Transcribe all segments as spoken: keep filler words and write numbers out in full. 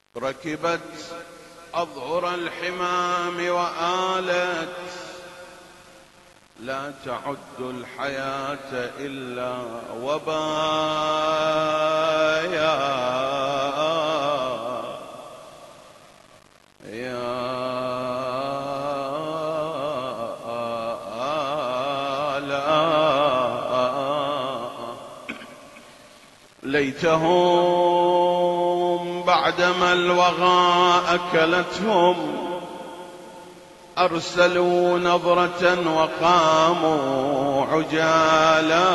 ركبت أظهر الحمام وآلت لا تعد الحياة إلا وبايا يا ليتهم بعدما الوغى أكلتهم أرسلوا نظرة وقاموا عجالا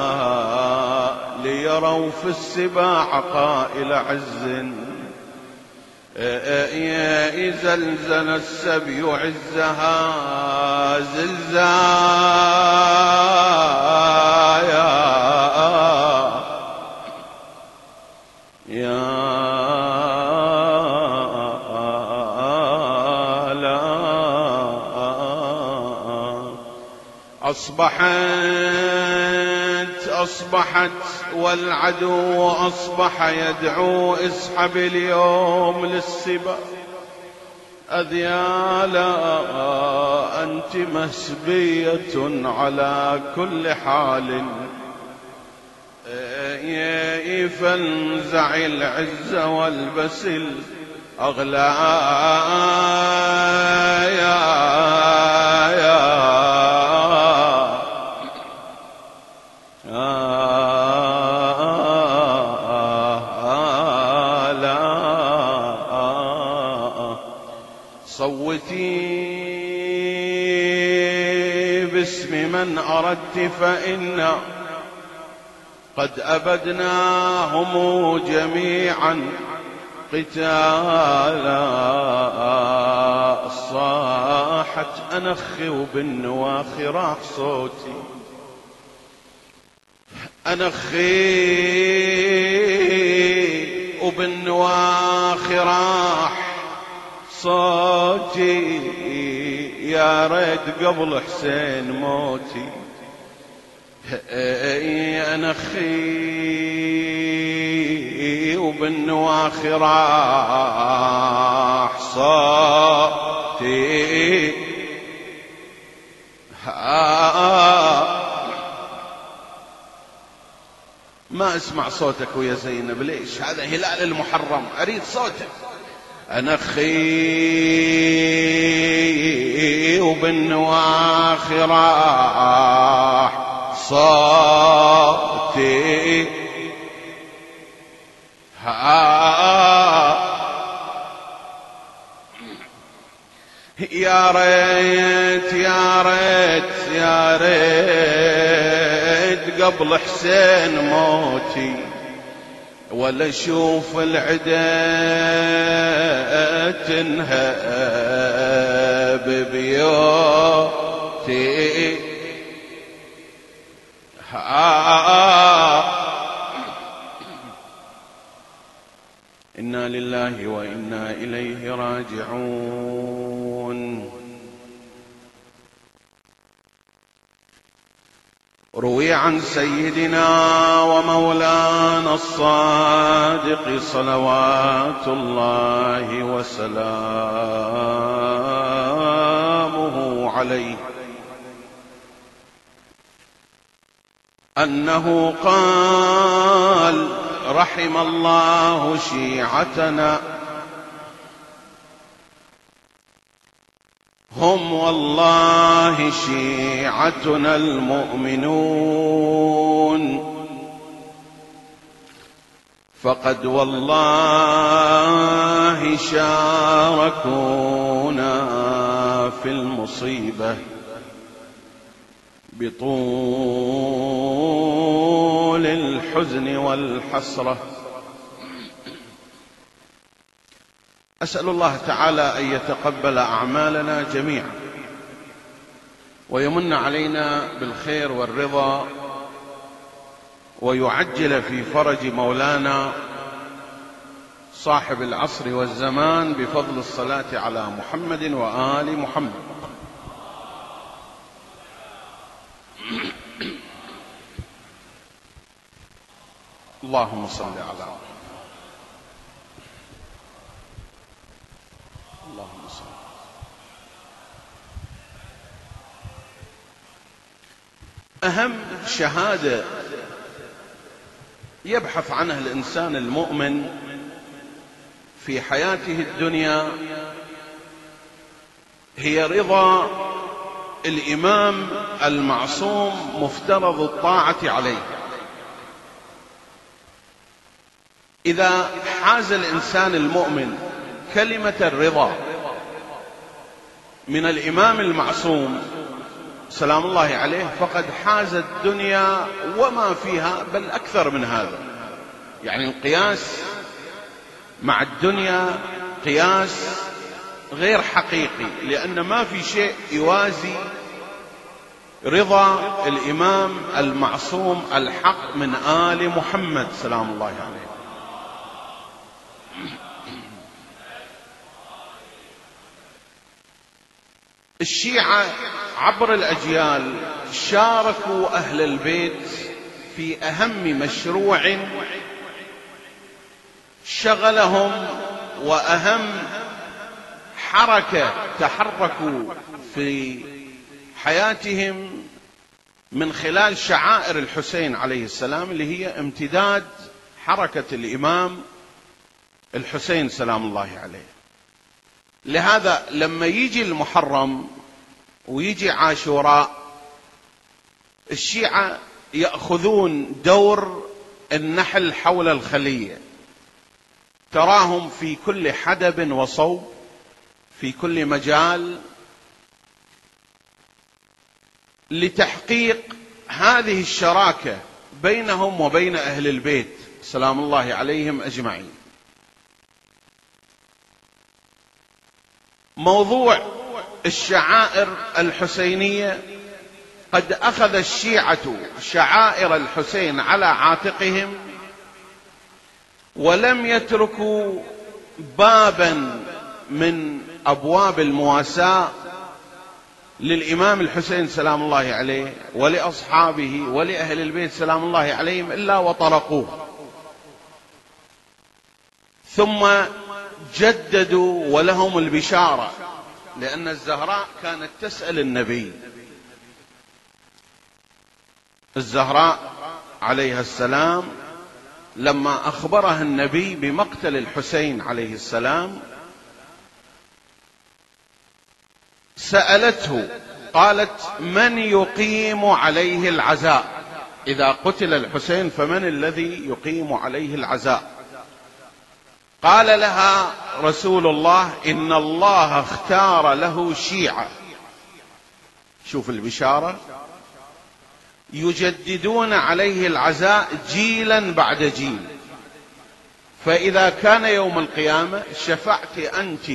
ليروا في السباع قائل عز زلزل السبي عزها زلزايا يا لا أصبحت أصبحت والعدو أصبح يدعو اسحب اليوم للسبا أذيالا أنت مسبية على كل حال فانزع العز والبس الأغلى يا يا لا صوتي باسم من أردت فإن قد أبدناهم جميعا قتالا صاحت أنخي وبالنواخي راح صوتي أنخي وبالنواخي راح صوتي يا ريت قبل حسين موتي أنخي وبالنواخي راح صوتي ما اسمع صوتك ويا زينب ليش؟ هذا هلال المحرم أريد صوتك. أنخي وبالنواخي راح صوتي يا ريت يا ريت يا ريت قبل حسين موتي ولا اشوف العدا تنهب بيوتي إنا لله وإنا إليه راجعون. روي عن سيدنا ومولانا الصادق صلوات الله وسلامه عليه أنه قال: رحم الله شيعتنا هم والله شيعتنا المؤمنون، فقد والله شاركونا في المصيبة بطول الحزن والحسرة. أسأل الله تعالى أن يتقبل أعمالنا جميعا ويمن علينا بالخير والرضا ويعجل في فرج مولانا صاحب العصر والزمان بفضل الصلاة على محمد وآل محمد. اللهم صل على محمد. اللهم صل. أهم شهادة يبحث عنها الإنسان المؤمن في حياته الدنيا هي رضا الإمام المعصوم مفترض الطاعة عليه. إذا حاز الإنسان المؤمن كلمة الرضا من الإمام المعصوم سلام الله عليه فقد حاز الدنيا وما فيها، بل أكثر من هذا. يعني القياس مع الدنيا قياس غير حقيقي، لأن ما في شيء يوازي رضا الإمام المعصوم الحق من آل محمد سلام الله عليه. الشيعة عبر الأجيال شاركوا أهل البيت في أهم مشروع شغلهم وأهم حركة تحركوا في حياتهم من خلال شعائر الحسين عليه السلام، اللي هي امتداد حركة الإمام الحسين سلام الله عليه. لهذا لما يجي المحرم ويجي عاشوراء، الشيعة يأخذون دور النحل حول الخلية، تراهم في كل حدب وصوب، في كل مجال، لتحقيق هذه الشراكة بينهم وبين أهل البيت سلام الله عليهم أجمعين. موضوع الشعائر الحسينية، قد أخذ الشيعة شعائر الحسين على عاتقهم، ولم يتركوا بابا من أبواب المواساة للإمام الحسين سلام الله عليه ولأصحابه ولأهل البيت سلام الله عليهم إلا وطرقوه. ثم جددوا ولهم البشارة، لأن الزهراء كانت تسأل النبي، الزهراء عليها السلام لما أخبرها النبي بمقتل الحسين عليه السلام سألته، قالت: من يقيم عليه العزاء؟ إذا قتل الحسين فمن الذي يقيم عليه العزاء؟ قال لها رسول الله: إن الله اختار له شيعة. شوف البشارة، يجددون عليه العزاء جيلا بعد جيل، فإذا كان يوم القيامة شفعت أنت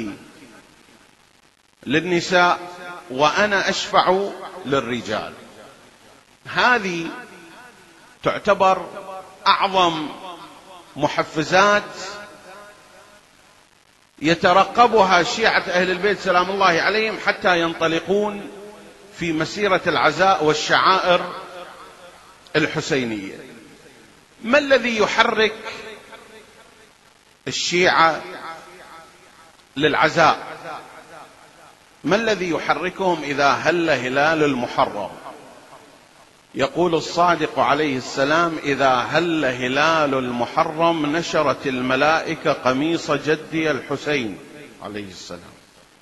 للنساء وأنا أشفع للرجال. هذه تعتبر أعظم محفزات يترقبها شيعة أهل البيت سلام الله عليهم حتى ينطلقون في مسيرة العزاء والشعائر الحسينية. ما الذي يحرك الشيعة للعزاء؟ ما الذي يحركهم إذا هل هلال المحرم؟ يقول الصادق عليه السلام: إذا هل هلال المحرم نشرت الملائكة قميص جدي الحسين عليه السلام،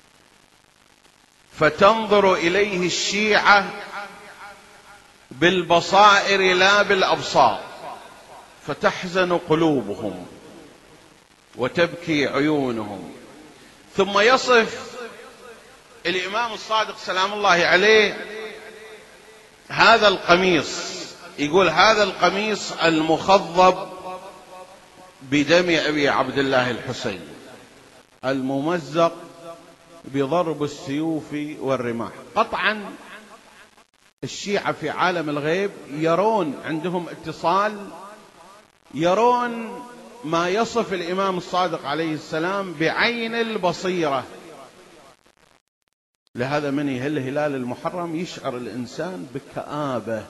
فتنظر إليه الشيعة بالبصائر لا بالأبصار، فتحزن قلوبهم وتبكي عيونهم. ثم يصف الإمام الصادق سلام الله عليه هذا القميص، يقول: هذا القميص المخضب بدم أبي عبد الله الحسين، الممزق بضرب السيوف والرماح. قطعا الشيعة في عالم الغيب يرون، عندهم اتصال، يرون ما يصف الإمام الصادق عليه السلام بعين البصيرة. لهذا من يهل هلال المحرم يشعر الإنسان بكآبة.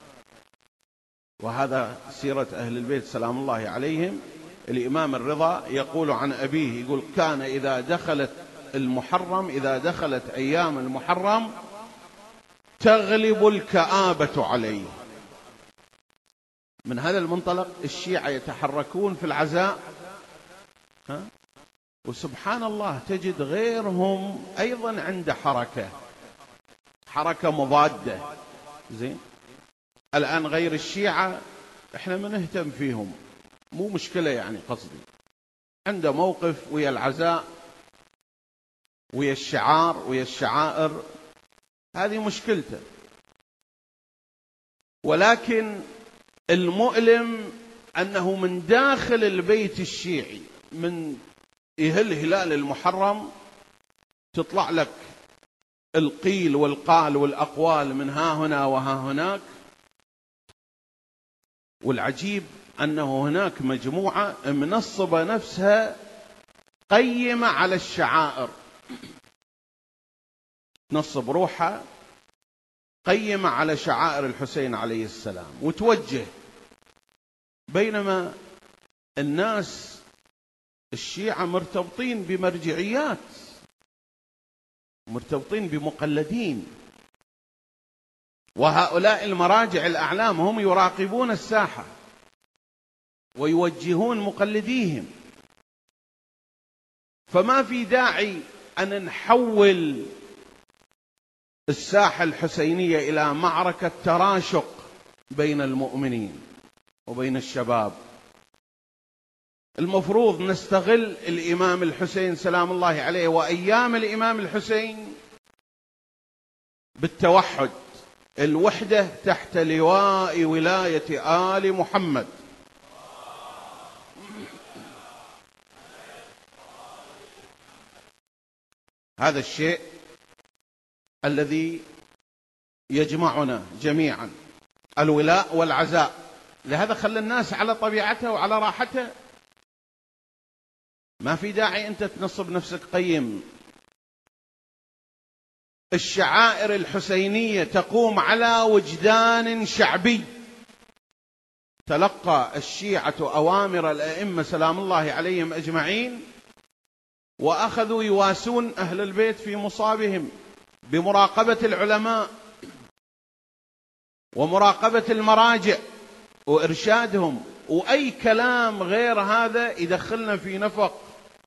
وهذا سيرة أهل البيت سلام الله عليهم. الإمام الرضا يقول عن أبيه، يقول: كان إذا دخلت المحرم، إذا دخلت أيام المحرم تغلب الكآبة عليه. من هذا المنطلق الشيعة يتحركون في العزاء، ها؟ وسبحان الله تجد غيرهم أيضا عنده حركة حركة مضادة. زين، الآن غير الشيعة احنا ما نهتم فيهم، مو مشكلة يعني، قصدي عنده موقف ويا العزاء ويا الشعار ويا الشعائر، هذه مشكلته. ولكن المؤلم أنه من داخل البيت الشيعي، من يهل هلال المحرم تطلع لك القيل والقال والأقوال من ها هنا وها هناك. والعجيب أنه هناك مجموعة منصبة نفسها قيمة على الشعائر، نصب روحها قيمة على شعائر الحسين عليه السلام وتوجه، بينما الناس الشيعة مرتبطين بمرجعيات، مرتبطين بمقلدين، وهؤلاء المراجع الأعلام هم يراقبون الساحة ويوجهون مقلديهم. فما في داعي أن نحول الساحة الحسينية إلى معركة تراشق بين المؤمنين وبين الشباب. المفروض نستغل الإمام الحسين سلام الله عليه وأيام الإمام الحسين بالتوحد، الوحدة تحت لواء ولاية آل محمد. هذا الشيء الذي يجمعنا جميعا، الولاء والعزاء. لهذا خلى الناس على طبيعتها وعلى راحتها، ما في داعي أنت تنصب نفسك قيم. الشعائر الحسينية تقوم على وجدان شعبي. تلقى الشيعة أوامر الأئمة سلام الله عليهم أجمعين، وأخذوا يواسون أهل البيت في مصابهم بمراقبة العلماء ومراقبة المراجع وإرشادهم، وأي كلام غير هذا يدخلنا في نفق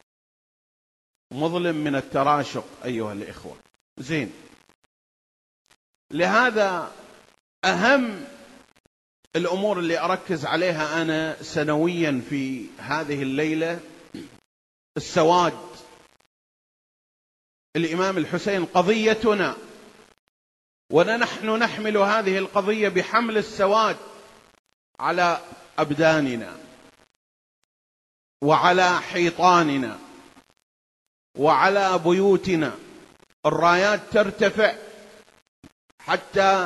مظلم من التراشق أيها الإخوة. زين، لهذا أهم الأمور اللي أركز عليها أنا سنويا في هذه الليلة السواد. الإمام الحسين قضيتنا، ونحن نحمل هذه القضية بحمل السواد على أبداننا وعلى حيطاننا وعلى بيوتنا. الرايات ترتفع حتى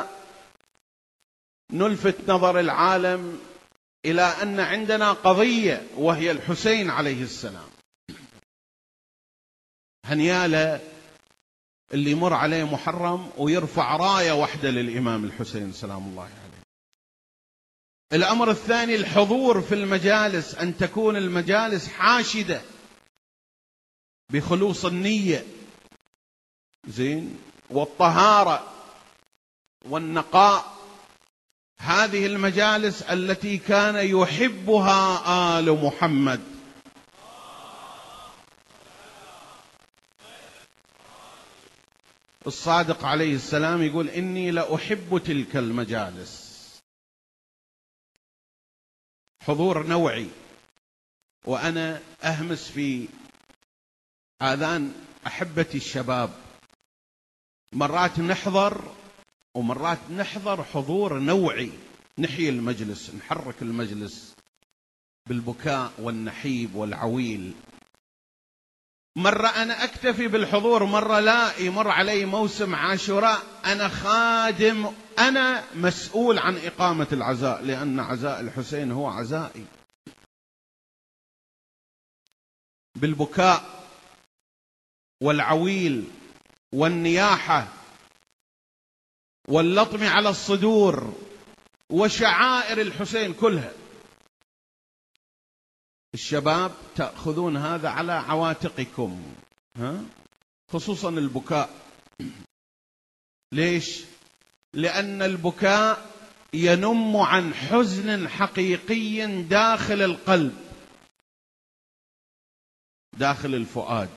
نلفت نظر العالم إلى أن عندنا قضية وهي الحسين عليه السلام. هنياله اللي يمر عليه محرم ويرفع راية واحدة للإمام الحسين سلام الله عليه. الأمر الثاني الحضور في المجالس، أن تكون المجالس حاشدة بخلوص النية، زين، والطهارة والنقاء. هذه المجالس التي كان يحبها آل محمد. الصادق عليه السلام يقول إني لأحب تلك المجالس. حضور نوعي، وأنا أهمس في آذان أحبتي الشباب، مرات نحضر ومرات نحضر حضور نوعي، نحيي المجلس، نحرك المجلس بالبكاء والنحيب والعويل. مرة أنا أكتفي بالحضور، مرة لا، يمر علي موسم عاشوراء أنا خادم، أنا مسؤول عن إقامة العزاء، لأن عزاء الحسين هو عزائي، بالبكاء والعويل والنياحة واللطم على الصدور وشعائر الحسين كلها. الشباب تأخذون هذا على عواتقكم، ها؟ خصوصا البكاء. ليش؟ لأن البكاء ينم عن حزن حقيقي داخل القلب، داخل الفؤاد.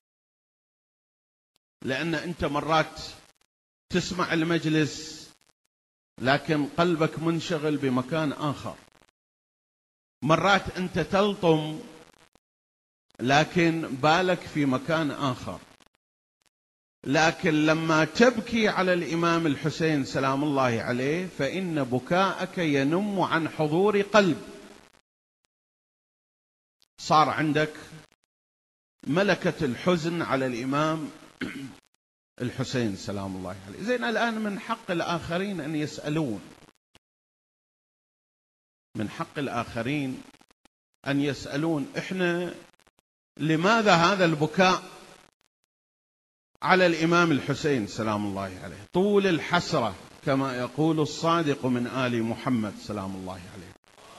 لأن أنت مرات تسمع المجلس لكن قلبك منشغل بمكان آخر، مرات أنت تلطم لكن بالك في مكان آخر. لكن لما تبكي على الإمام الحسين سلام الله عليه فإن بكاءك ينم عن حضور قلب، صار عندك ملكة الحزن على الإمام الحسين سلام الله عليه. زين، الآن من حق الآخرين أن يسألون، من حق الآخرين أن يسألون إحنا لماذا هذا البكاء على الإمام الحسين سلام الله عليه؟ طول الحسرة كما يقول الصادق من آل محمد سلام الله عليه.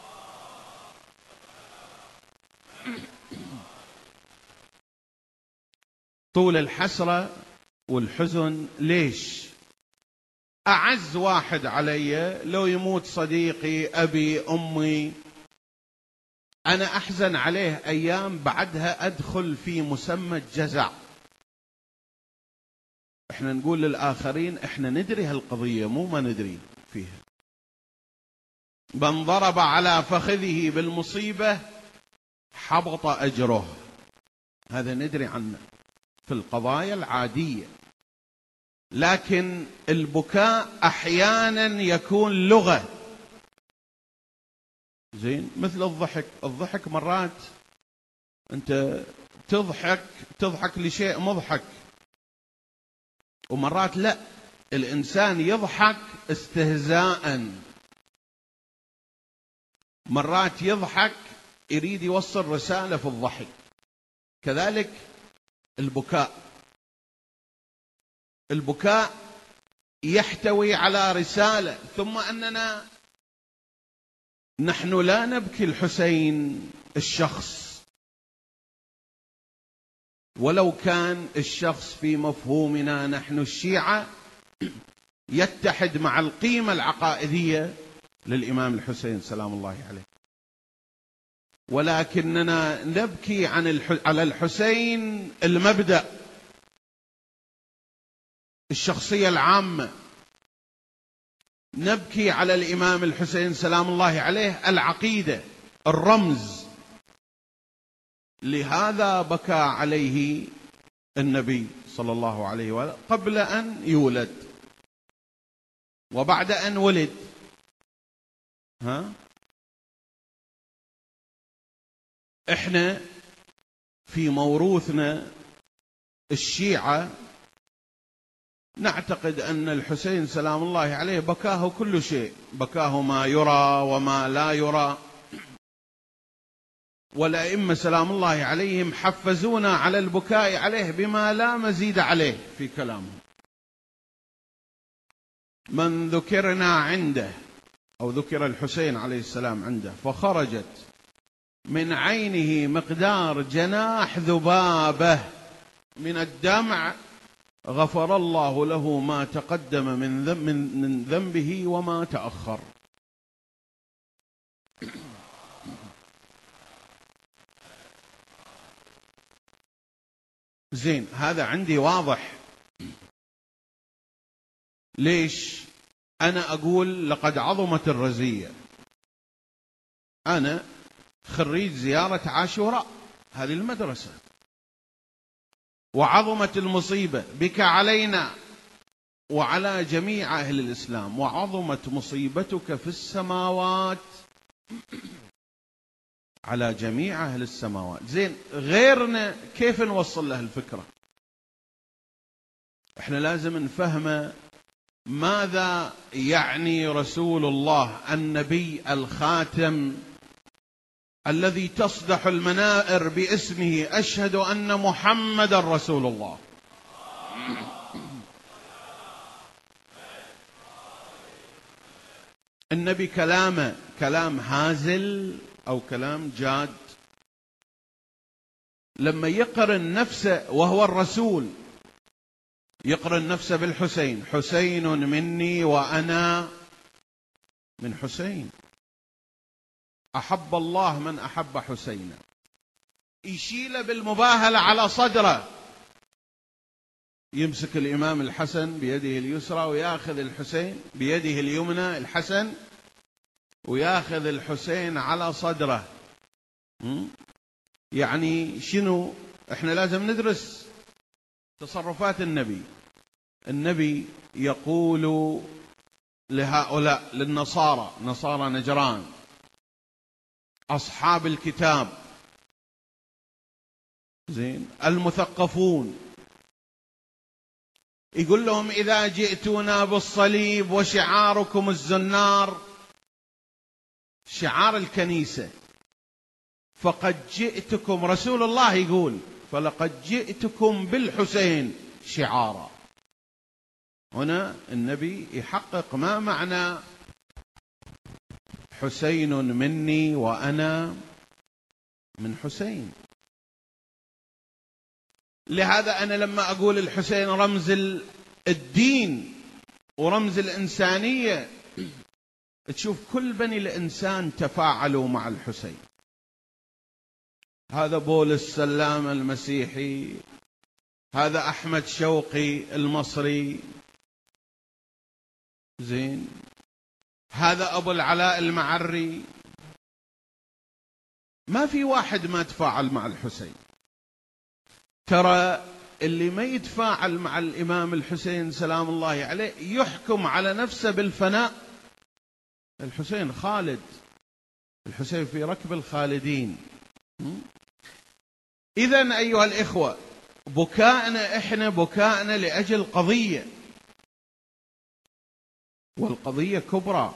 طول الحسرة والحزن ليش؟ أعز واحد علي لو يموت صديقي أبي أمي أنا أحزن عليه أيام بعدها أدخل في مسمى الجزع. إحنا نقول للآخرين إحنا ندري هالقضية، مو ما ندري فيها. من ضرب على فخذه بالمصيبة حبط أجره، هذا ندري عنه في القضايا العادية. لكن البكاء أحيانا يكون لغة، زين، مثل الضحك. الضحك مرات أنت تضحك تضحك لشيء مضحك، ومرات لا، الإنسان يضحك استهزاء، مرات يضحك يريد يوصل رسالة في الضحك. كذلك البكاء، البكاء يحتوي على رسالة. ثم أننا نحن لا نبكي الحسين الشخص، ولو كان الشخص في مفهومنا نحن الشيعة يتحد مع القيمة العقائدية للإمام الحسين سلام الله عليه، ولكننا نبكي عن الح... على الحسين المبدأ، الشخصية العامة. نبكي على الإمام الحسين سلام الله عليه العقيدة، الرمز. لهذا بكى عليه النبي صلى الله عليه وسلم قبل أن يولد وبعد أن ولد. ها؟ إحنا في موروثنا الشيعة نعتقد أن الحسين سلام الله عليه بكاه كل شيء، بكاه ما يرى وما لا يرى. والأئمة سلام الله عليهم حفزونا على البكاء عليه بما لا مزيد عليه في كلامهم. من ذكرنا عنده أو ذكر الحسين عليه السلام عنده فخرجت من عينه مقدار جناح ذبابة من الدمع غفر الله له ما تقدم من ذنب من ذنبه وما تأخر. زين، هذا عندي واضح. ليش أنا أقول لقد عظمت الرزية؟ أنا خريج زيارة عاشوراء، هذه المدرسة، وعظمت المصيبة بك علينا وعلى جميع أهل الإسلام، وعظمت مصيبتك في السماوات على جميع أهل السماوات. زين، غيرنا كيف نوصل له الفكرة؟ احنا لازم نفهم ماذا يعني رسول الله النبي الخاتم الذي تصدح المنائر باسمه أشهد أن محمد رسول الله. النبي كلامه كلام هازل أو كلام جاد؟ لما يقرن نفسه وهو الرسول يقرن نفسه بالحسين، حسين مني وأنا من حسين، أحب الله من أحب حسينا. يشيل بالمباهلة على صدره، يمسك الإمام الحسن بيده اليسرى ويأخذ الحسين بيده اليمنى الحسن، ويأخذ الحسين على صدره. يعني شنو؟ احنا لازم ندرس تصرفات النبي. النبي يقول لهؤلاء، للنصارى، نصارى نجران أصحاب الكتاب، زين، المثقفون، يقول لهم إذا جئتونا بالصليب وشعاركم الزنار، شعار الكنيسة، فقد جئتكم، رسول الله يقول فلقد جئتكم بالحسين شعارا. هنا النبي يحقق ما معنى حسين مني وأنا من حسين. لهذا أنا لما أقول الحسين رمز الدين ورمز الإنسانية، تشوف كل بني الإنسان تفاعلوا مع الحسين. هذا بولس سلام المسيحي، هذا أحمد شوقي المصري، زين، هذا أبو العلاء المعري، ما في واحد ما تفاعل مع الحسين. ترى اللي ما يتفاعل مع الإمام الحسين سلام الله عليه يحكم على نفسه بالفناء. الحسين خالد، الحسين في ركب الخالدين. إذن أيها الإخوة، بكاءنا إحنا بكاءنا لأجل قضية، والقضية كبرى.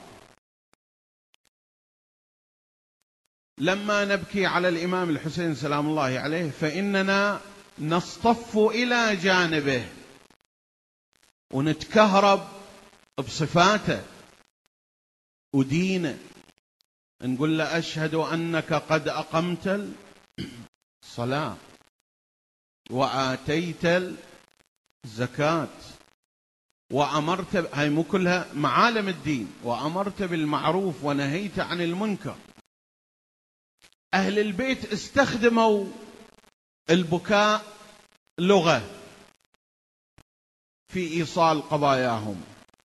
لما نبكي على الإمام الحسين سلام الله عليه فإننا نصطف إلى جانبه ونتكهرب بصفاته ودينه، نقول له أشهد أنك قد أقمت الصلاة وآتيت الزكاة وأمرت، هاي مو كلها معالم الدين، وأمرت بالمعروف ونهيت عن المنكر. أهل البيت استخدموا البكاء لغة في إيصال قضاياهم.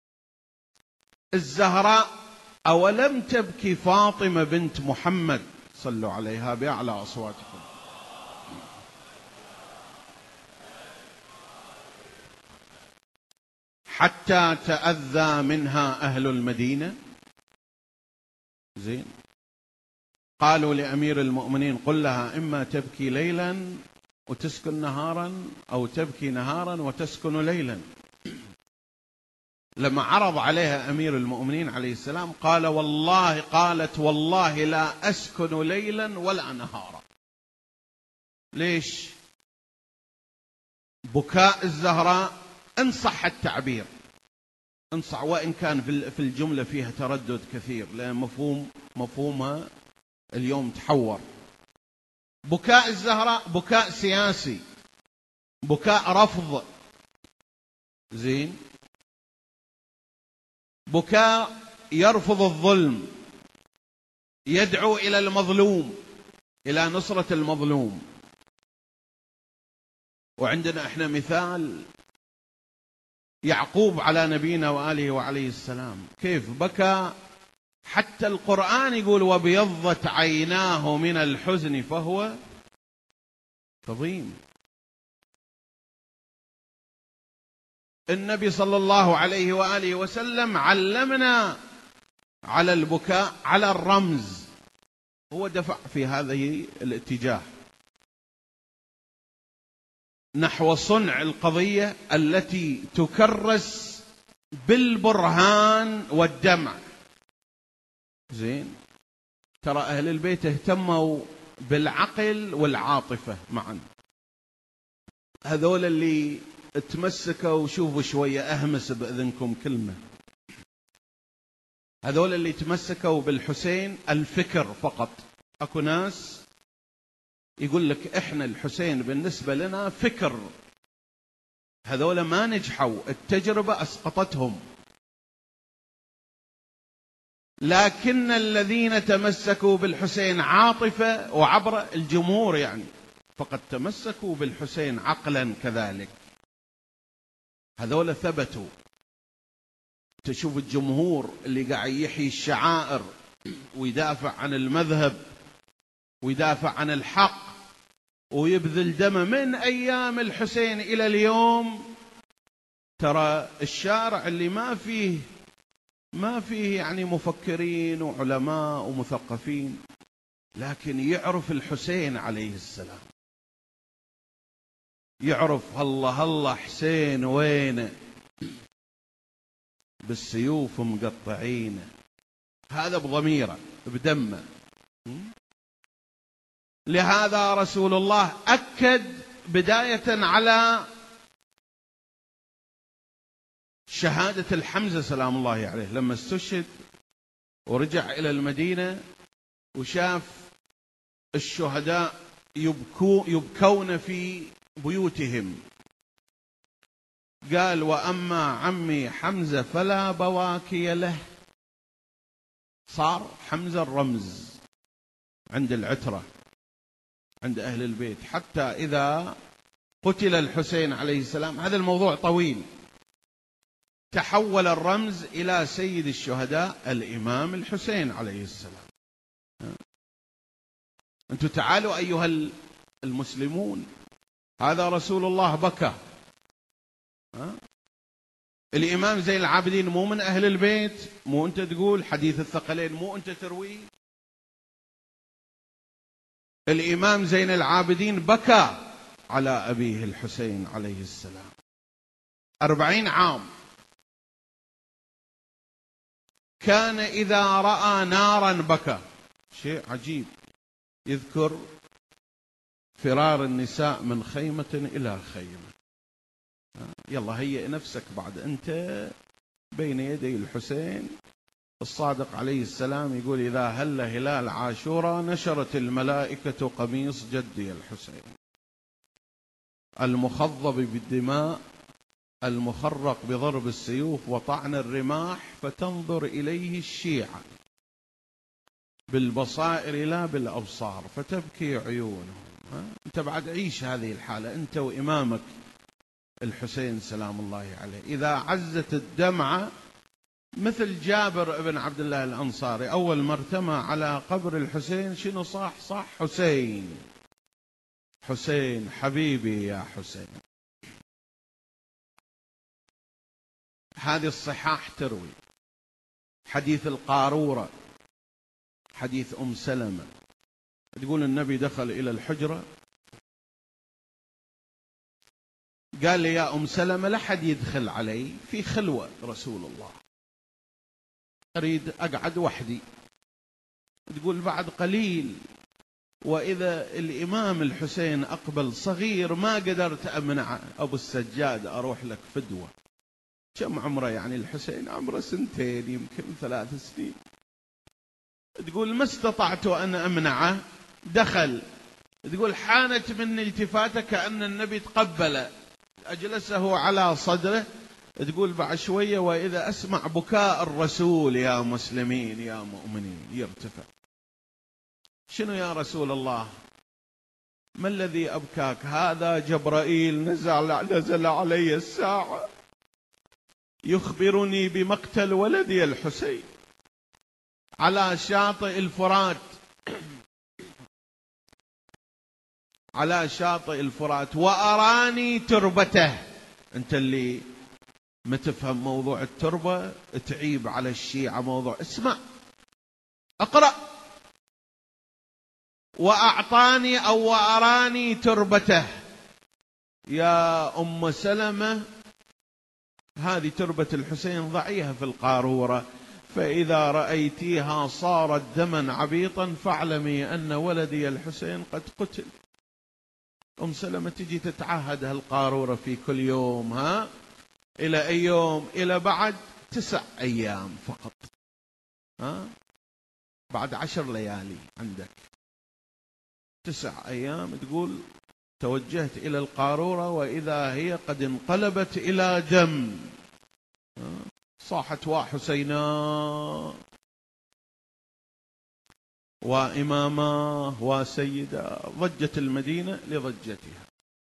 الزهراء: أولم تبكي فاطمة بنت محمد، صلوا عليها بأعلى أصواتكم، حتى تأذى منها أهل المدينة. زين، قالوا لأمير المؤمنين قل لها إما تبكي ليلا وتسكن نهارا، أو تبكي نهارا وتسكن ليلا. لما عرض عليها أمير المؤمنين عليه السلام قال والله قالت والله لا أسكن ليلا ولا نهارا. ليش؟ بكاء الزهراء إن صح التعبير، إن صح، وإن كان في الجملة فيها تردد كثير لأن مفهوم مفهومها اليوم تحور. بكاء الزهراء بكاء سياسي، بكاء رفض، زين، بكاء يرفض الظلم، يدعو إلى المظلوم، إلى نصرة المظلوم. وعندنا احنا مثال يعقوب على نبينا وآله وعليه السلام، كيف بكى حتى القرآن يقول وبيضت عيناه من الحزن فهو كظيم. النبي صلى الله عليه وآله وسلم علمنا على البكاء على الرمز، هو دفع في هذه الاتجاه نحو صنع القضية التي تكرس بالبرهان والدمع. زين، ترى أهل البيت اهتموا بالعقل والعاطفة معا. هذول اللي تمسكوا، شوفوا شوية أهمس بإذنكم كلمة، هذول اللي تمسكوا بالحسين الفكر فقط. أكو ناس يقول لك إحنا الحسين بالنسبة لنا فكر، هذول ما نجحوا، التجربة أسقطتهم. لكن الذين تمسكوا بالحسين عاطفة وعبر الجمهور يعني، فقد تمسكوا بالحسين عقلا كذلك، هذول ثبتوا. تشوف الجمهور اللي قاعد يحيي الشعائر ويدافع عن المذهب ويدافع عن الحق ويبذل دمه من أيام الحسين إلى اليوم، ترى الشارع اللي ما فيه ما فيه يعني مفكرين وعلماء ومثقفين، لكن يعرف الحسين عليه السلام، يعرف الله الله حسين وينه، بالسيوف مقطعينه، هذا بضميره بدمه. لهذا رسول الله أكد بداية على شهادة الحمزة سلام الله عليه لما استشهد ورجع إلى المدينة وشاف الشهداء يبكو يبكون في بيوتهم، قال: وأما عمي حمزة فلا بواكي له. صار حمزة الرمز عند العترة، عند أهل البيت، حتى إذا قتل الحسين عليه السلام، هذا الموضوع طويل، تحول الرمز إلى سيد الشهداء الإمام الحسين عليه السلام. أنتم تعالوا أيها المسلمون، هذا رسول الله بكى. الإمام زين العابدين مو من أهل البيت؟ مو أنت تقول حديث الثقلين، مو أنت تروي؟ الإمام زين العابدين بكى على أبيه الحسين عليه السلام أربعين عام. كان إذا رأى نارا بكى، شيء عجيب. يذكر فرار النساء من خيمة إلى خيمة. يلا هيئ نفسك بعد أنت بين يدي الحسين. الصادق عليه السلام يقول: إذا هل هلال عاشوراء نشرت الملائكة قميص جدي الحسين المخضب بالدماء المخرق بضرب السيوف وطعن الرماح، فتنظر إليه الشيعة بالبصائر لا بالأبصار فتبكي عيونهم. أنت بعد عيش هذه الحالة أنت وإمامك الحسين سلام الله عليه. إذا عزت الدمعة مثل جابر بن عبد الله الأنصاري، أول ما ارتمى على قبر الحسين شنو صاح؟ صاح حسين حسين حبيبي يا حسين. هذه الصحاح تروي حديث القارورة، حديث أم سلمة، تقول النبي دخل إلى الحجرة قال لي: يا أم سلمة لا حد يدخل علي، في خلوة رسول الله، أريد أقعد وحدي. تقول بعد قليل وإذا الإمام الحسين أقبل صغير ما قدرت أمنعه، أبو السجاد أروح لك فدوة. كم عمره يعني الحسين؟ عمره سنتين يمكن ثلاث سنين. تقول ما استطعت أن أمنعه، دخل. تقول حانت مني التفاته كأن النبي تقبل، أجلسه على صدره. تقول بعد شوية وإذا أسمع بكاء الرسول: يا مسلمين يا مؤمنين، يرتفع. شنو يا رسول الله؟ ما الذي أبكاك؟ هذا جبرائيل نزل, نزل علي الساعة يخبرني بمقتل ولدي الحسين على شاطئ الفرات، على شاطئ الفرات، وأراني تربته. أنت اللي ما تفهم موضوع التربة تعيب على الشيعة موضوع. اسمع اقرأ: وأعطاني أو وأراني تربته. يا أم سلمة هذه تربة الحسين ضعيها في القارورة، فإذا رأيتيها صارت دما عبيطا فاعلمي أن ولدي الحسين قد قتل. أم سلمة تجي تتعهد هالقارورة في كل يوم، ها إلى أي يوم؟ إلى بعد تسع أيام فقط، ها بعد عشر ليالي عندك تسع أيام. تقول توجهت إلى القارورة وإذا هي قد انقلبت إلى دم. صاحت وحسينا وإماما وسيدة، ضجت المدينة لضجتها.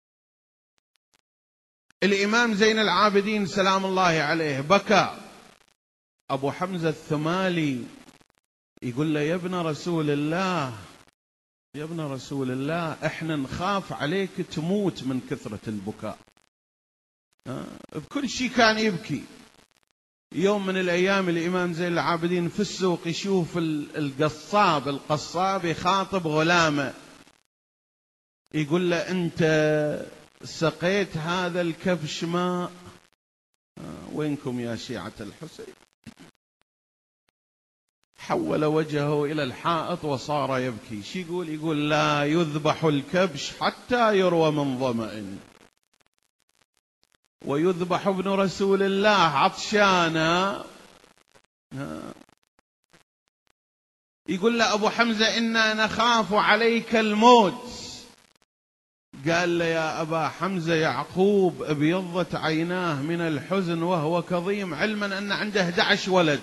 الإمام زين العابدين سلام الله عليه بكى. أبو حمزة الثمالي يقول له يا ابن رسول الله، يا ابن رسول الله، احنا نخاف عليك تموت من كثرة البكاء. بكل شيء كان يبكي. يوم من الأيام الإمام زين العابدين في السوق يشوف القصاب القصاب يخاطب غلامه، يقول له أنت سقيت هذا الكبش ماء؟ وينكم يا شيعة الحسين؟ حول وجهه إلى الحائط وصار يبكي. شي يقول؟ يقول لا يذبح الكبش حتى يروى من ظمأ، ويذبح ابن رسول الله عطشانا. يقول له أبو حمزة إنا نخاف عليك الموت. قال له يا أبا حمزة يعقوب ابيضت عيناه من الحزن وهو كظيم، علما أن عنده أحد عشر ولد،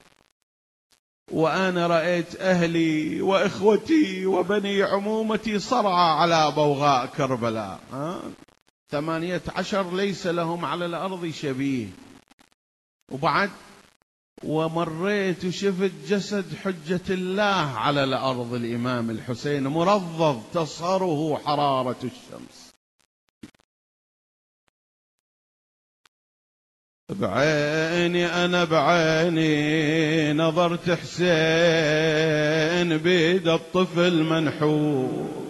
وأنا رأيت أهلي وإخوتي وبني عمومتي صرعى على بوغاء كربلاء. ثمانية عشر ليس لهم على الأرض شبيه. وبعد ومريت وشفت جسد حجة الله على الأرض، الإمام الحسين مرضض تصهره حرارة الشمس. بعيني أنا بعيني نظرت حسين بيد الطفل منحور،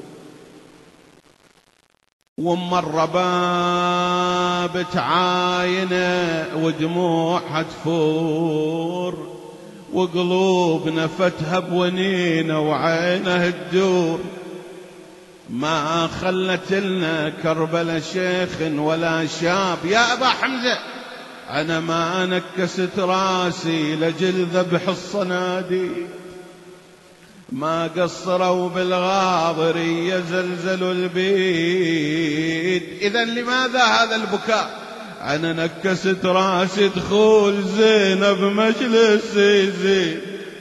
ومر باب تعاينه ودموعها تفور، وقلوبنا فتها بونينه وعينه تدور. ما خلت لنا كربلا شيخ ولا شاب. يا أبا حمزة أنا ما نكست راسي لجل ذبح الصناديد، ما قصروا بالغاضرية زلزلوا البيد. إذن لماذا هذا البكاء؟ أنا نكست راسي دخول زينب مجلس زين،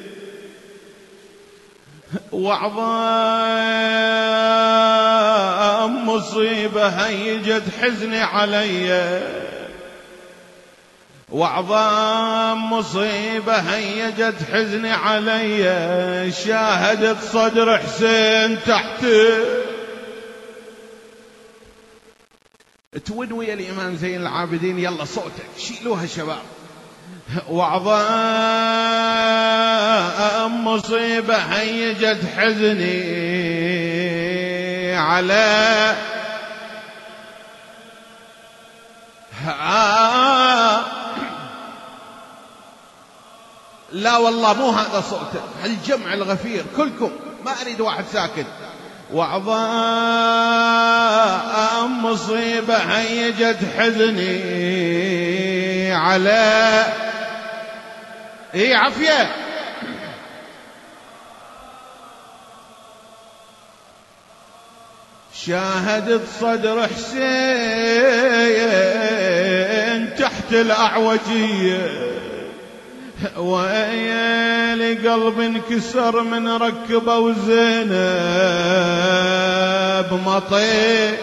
وعظام مصيبة هيجت حزني علي، وعظام مصيبة هيجت حزني علي. شاهدت صدر حسين تحت. تونوي الإمام زين العابدين، يلا صوتك شيلوها شباب. وعظام مصيبة هيجت حزني على لا والله مو هذا صوته، الجمع الغفير كلكم، ما أريد واحد ساكت. وعظام مصيبة هيجت حزني على اي عافية. شاهدت صدر حسين تحت الأعوجية، ويلي قلب انكسر من ركبه وزينب مطي.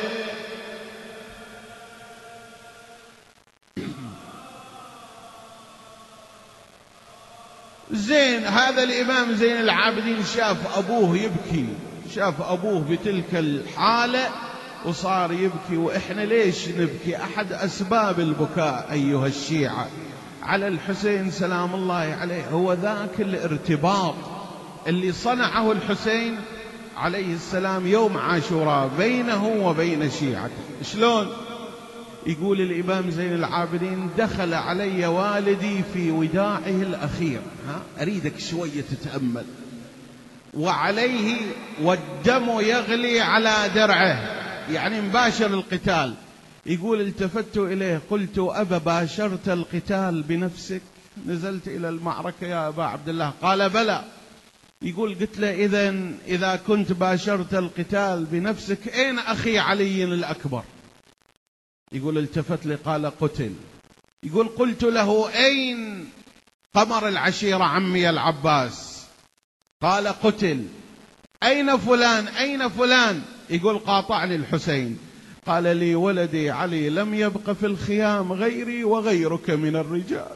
زين هذا الإمام زين العابدين شاف أبوه يبكي، شاف أبوه بتلك الحالة وصار يبكي. وإحنا ليش نبكي؟ أحد أسباب البكاء أيها الشيعة على الحسين سلام الله عليه هو ذاك الارتباط اللي صنعه الحسين عليه السلام يوم عاشوراء بينه وبين شيعته. شلون؟ يقول الإمام زين العابدين دخل علي والدي في وداعه الأخير. ها أريدك شوية تتأمل. وعليه والدم يغلي على درعه، يعني مباشر القتال. يقول التفت إليه قلت أبا باشرت القتال بنفسك؟ نزلت إلى المعركة يا أبا عبد الله؟ قال بلى. يقول قلت له إذا إذا كنت باشرت القتال بنفسك أين أخي علي الأكبر؟ يقول التفت لي قال قتل. يقول قلت له أين قمر العشيرة عمي العباس؟ قال قتل. أين فلان أين فلان؟ يقول قاطعني الحسين. قال لي ولدي علي لم يبق في الخيام غيري وغيرك من الرجال.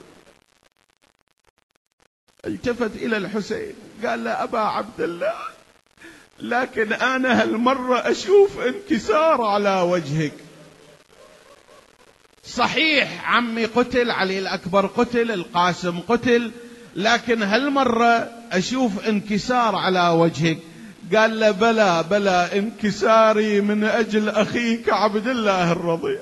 التفت إلى الحسين قال له أبا عبد الله لكن أنا هالمرة أشوف انكسار على وجهك. صحيح عمي قتل، علي الأكبر قتل، القاسم قتل، لكن هالمرة أشوف انكسار على وجهك. قال له بلى بلى انكساري من أجل أخيك عبد الله الرضيع.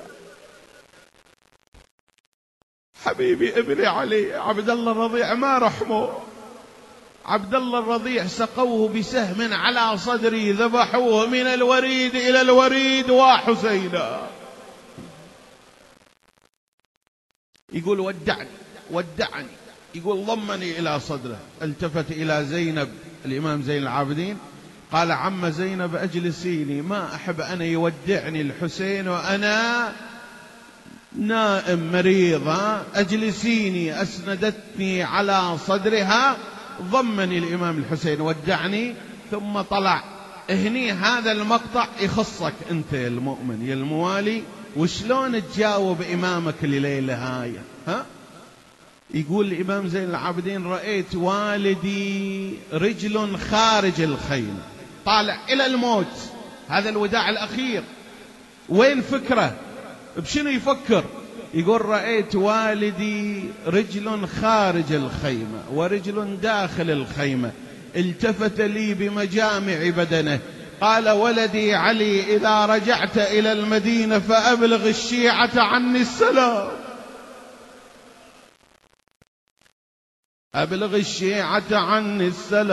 حبيبي ابني علي عبد الله الرضيع ما رحمه. عبد الله الرضيع سقوه بسهم على صدري ذبحوه من الوريد إلى الوريد وحسينا. يقول ودعني ودعني. يقول ضمني إلى صدره. التفت إلى زينب الإمام زين العابدين قال عم زينب أجلسيني، ما أحب أنا يودعني الحسين وأنا نائم مريضة، أجلسيني. أسندتني على صدرها، ضمني الإمام الحسين ودعني، ثم طلع. هني هذا المقطع يخصك أنت يا المؤمن يا الموالي، وشلون تجاوب إمامك الليلة هاي. ها؟ يقول الإمام زين العابدين رأيت والدي رجل خارج الخيمة طالع إلى الموت، هذا الوداع الأخير. وين فكره؟ بشنو يفكر؟ يقول رأيت والدي رجل خارج الخيمة ورجل داخل الخيمة. التفت لي بمجامع بدنه قال ولدي علي إذا رجعت إلى المدينة فأبلغ الشيعة عني السلام. أبلغ الشيعة عني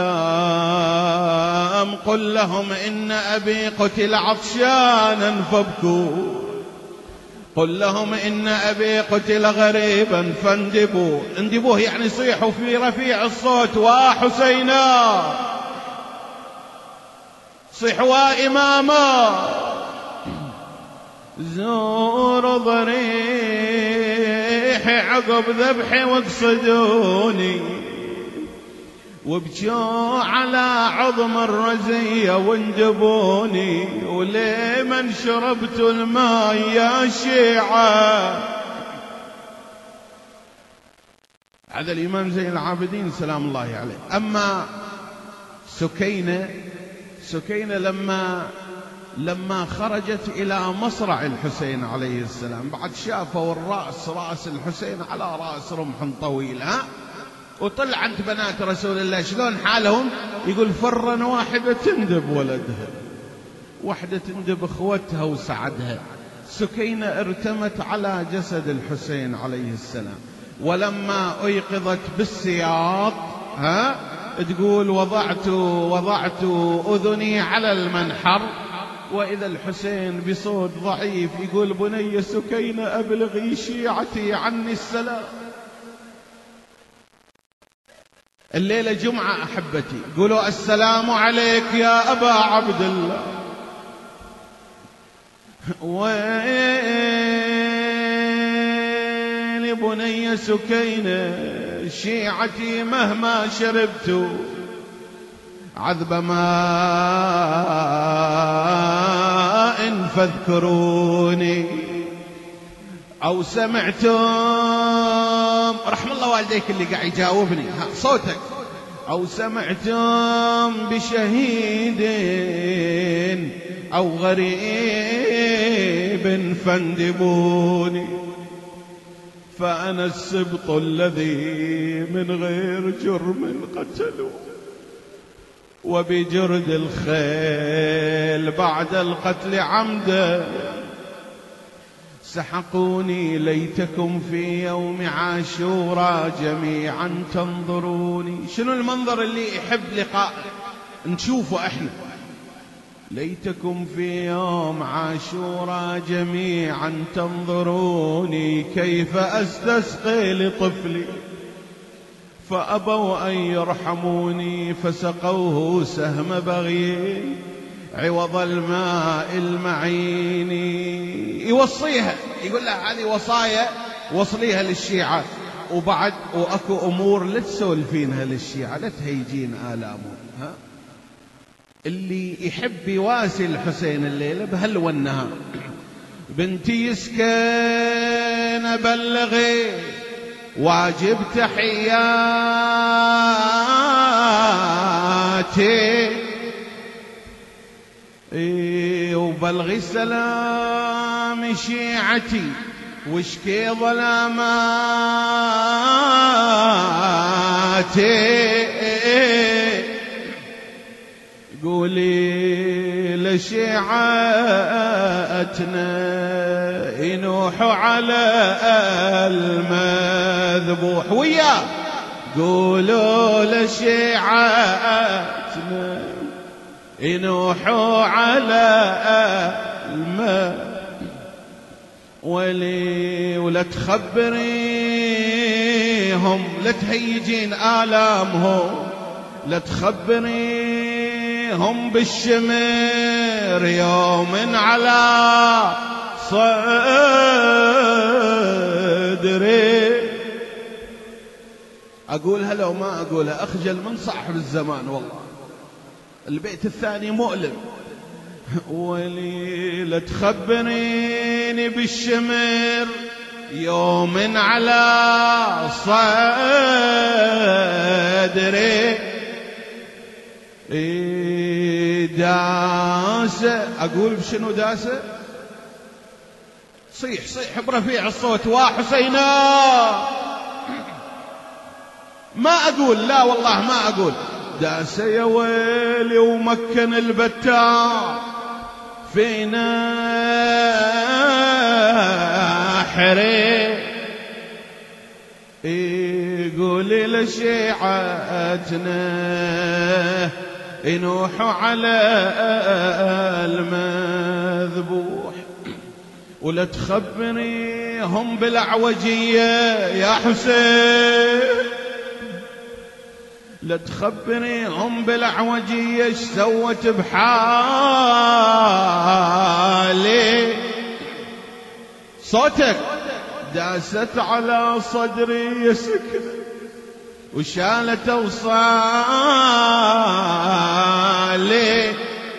السلام، قل لهم إن أبي قتل عطشانا فابكوا، قل لهم إن أبي قتل غريبا فاندبوا. اندبوه يعني صيحوا في رفيع الصوت وحسينا، صيحوا إماما. زور ضريح عقب ذبحي واقصدوني، وبجوا على عظم الرزية واندبوني، ولمن شربت الماء يا شيعة. هذا الإمام زين العابدين سلام الله عليه. أما سكينة، سكينة لما لما خرجت إلى مصرع الحسين عليه السلام بعد شافوا الرأس، رأس الحسين على رأس رمح طويل، ها؟ وطلعت بنات رسول الله شلون حالهم؟ يقول فرا واحدة تندب ولدها، واحدة تندب اخوتها وسعدها. سكينة ارتمت على جسد الحسين عليه السلام، ولما أيقظت بالسياط ها تقول وضعت وضعت أذني على المنحر، وإذا الحسين بصوت ضعيف يقول بني سكينة أبلغي شيعتي عني السلام. الليلة جمعة أحبتي، قولوا السلام عليك يا أبا عبد الله. وين بني سكينة شيعتي مهما شربت عذب ماء فاذكروني، أو سمعتم رحم الله والديك اللي قاعد يجاوبني صوتك، أو سمعتم بشهيد أو غريب فاندبوني، فأنا السبط الذي من غير جرم قتلوا، وبجرد الخيل بعد القتل عمدا سحقوني، ليتكم في يوم عاشوراء جميعا تنظروني. شنو المنظر اللي يحب لقاء نشوفه احنا؟ ليتكم في يوم عاشوراء جميعا تنظروني، كيف استسقي لطفلي فأبوا أن يرحموني فسقوه سهم بغي عوض الماء المعين. يوصيها، يقول لها هذه وصايا وصليها للشيعة، وبعد وأكو أمور لا تسولفينها للشيعة، لا تهيجين آلامهم. ها اللي يحب يواسي الحسين الليلة بهل والنهار. بنتي يسكن بلغي واجب تحياتي، إيه وبلغي سلام شيعتي واشكي ظلاماتي. قولي لشيعتنا ينوحوا على المذبوح وياه. قولوا لشيعتنا ينوحوا على المذبوح ولي، ولا تخبريهم لا تهيجين آلامهم، لا تخبريهم بالشمر يوم على صدري. أقولها لو ما أقولها أخجل من صاحب الزمان، والله البيت الثاني مؤلم. ولي لا تخبريني بالشمر يوم على صدري. داسة، أقول بشنو داسة؟ صيح صيح برفيع الصوت، وحسينا. ما أقول، لا والله ما أقول داسة يا ويلي ومكن البتاع فينا حري. يقولي لشيعتنا ينوحوا على المذبوح، ولا تخبريهم بالأعوجية يا حسين، لا تخبريهم بالأعوجية ايش سوت بحالي. صوتك داست على صدري يا سكن وشالت أوصالي.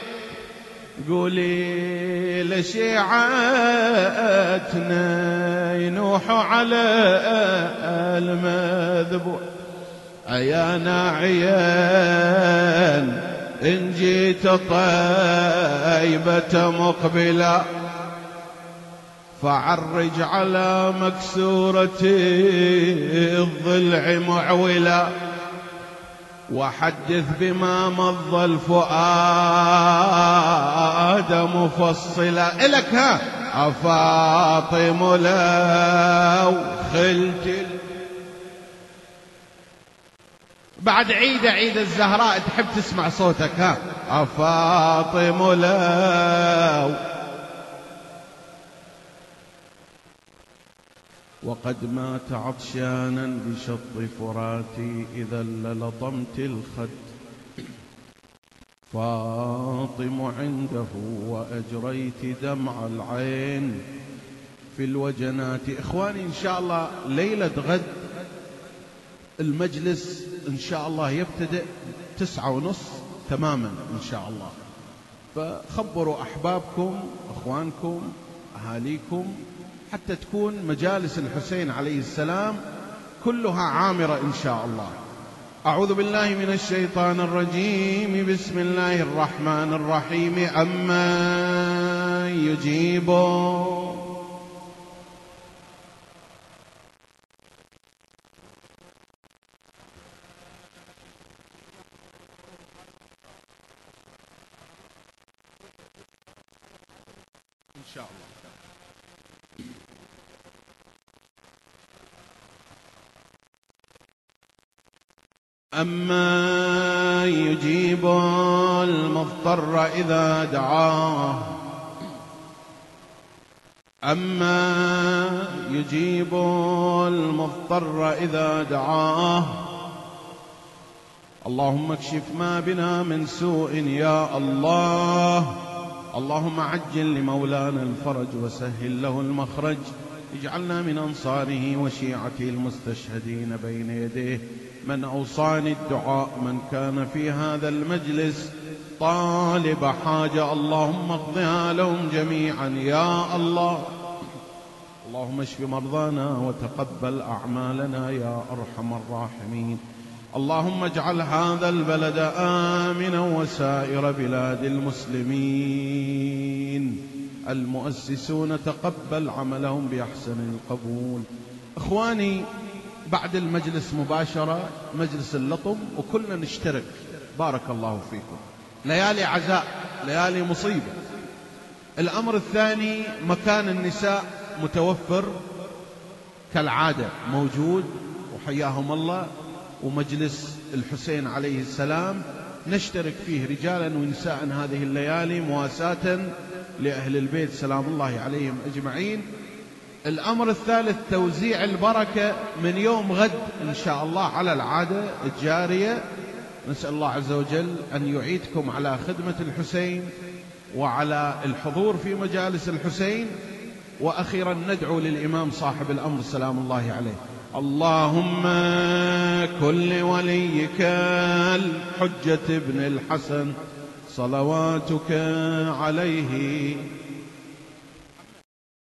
قولي لشيعتنا ينوحوا على المذبوح. يا ناعيا إن جيت طيبة مقبلة فعرج على مكسورة الضلع معولا، وحدث بما مضى الفؤاد مفصلا. إلك ها أفاطم لو خلت بعد عيد عيد الزهراء تحب تسمع صوتك. ها أفاطم لو وقد مات عطشانا بشط فراتي إذا للطمت الخد فاطم عنده وأجريت دمع العين في الوجنات. إخواني إن شاء الله ليلة غد المجلس إن شاء الله يبتدئ تسعة ونص تماما إن شاء الله، فخبروا أحبابكم أخوانكم أهاليكم حتى تكون مجالس الحسين عليه السلام كلها عامرة إن شاء الله. أعوذ بالله من الشيطان الرجيم. بسم الله الرحمن الرحيم. أما يجيبون إن شاء الله. أما يجيب المضطر إذا دعاه، أما يجيب المضطر إذا دعاه اللهم اكشف ما بنا من سوء يا الله. اللهم عجل لمولانا الفرج وسهل له المخرج. اجعلنا من أنصاره وشيعته المستشهدين بين يديه. من أوصاني الدعاء من كان في هذا المجلس طالب حاجة اللهم اقضها لهم جميعا يا الله. اللهم اشف مرضانا وتقبل أعمالنا يا أرحم الراحمين. اللهم اجعل هذا البلد آمنا وسائر بلاد المسلمين. المؤسسون تقبل عملهم بأحسن القبول. إخواني، بعد المجلس مباشرة مجلس اللطم وكلنا نشترك. بارك الله فيكم. ليالي عزاء، ليالي مصيبة. الأمر الثاني، مكان النساء متوفر كالعادة موجود وحياهم الله، ومجلس الحسين عليه السلام نشترك فيه رجالا ونساء هذه الليالي مواساة لأهل البيت سلام الله عليهم أجمعين. الأمر الثالث، توزيع البركة من يوم غد إن شاء الله على العادة الجارية. نسأل الله عز وجل أن يعيدكم على خدمة الحسين وعلى الحضور في مجالس الحسين. وأخيرا ندعو للإمام صاحب الأمر سلام الله عليه. اللهم كل وليك الحجة ابن الحسن صلواتك عليه